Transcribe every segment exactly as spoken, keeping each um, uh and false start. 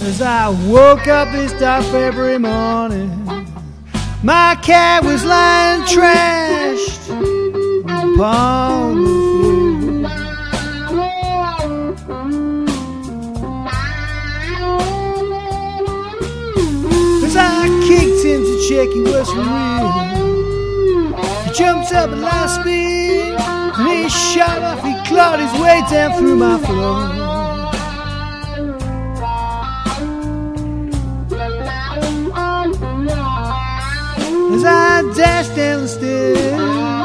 As I woke up this dark February morning, my cat was lying trashed upon the floor. As I kicked him to check he was for real, he jumped up at light speed and he shot off, he clawed his way down through my floor. As I dashed down the stairs,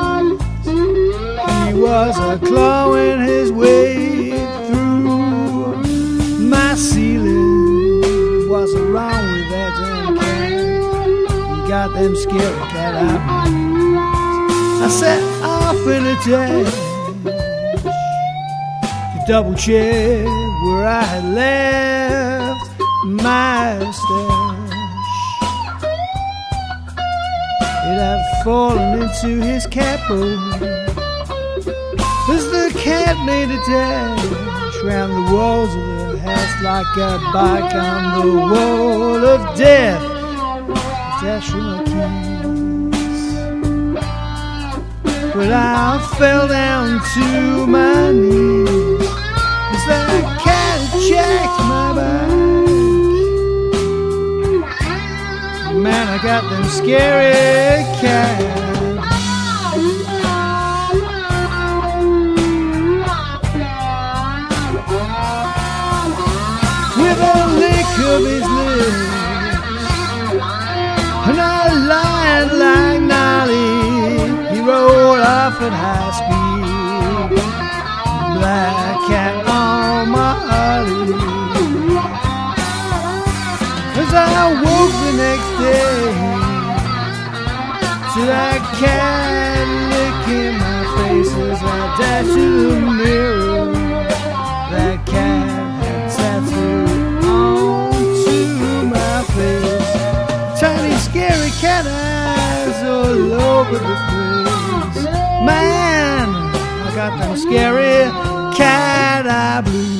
he was a clawing his way through my ceiling. What's wrong with that damn cat? He got them scary cat eyes. I set off in a dash to double check where I had left my stash. It had fallen into his cat bowl as the cat made a dash round the walls of the house like a bike on the wall of death. A dash for my keys, but I fell down to my knees as that cat jacked my back. Man, I got them scary cats. With a lick of his lips and a line like Nolly, he rolled off at high speed. Black cat on my Harley. As I woke the next day to that cat licking my face as I dashed to the mirror. That cat had tattooed onto my face, tiny scary cat eyes all over the place. Man, I got them scary cat eye blues.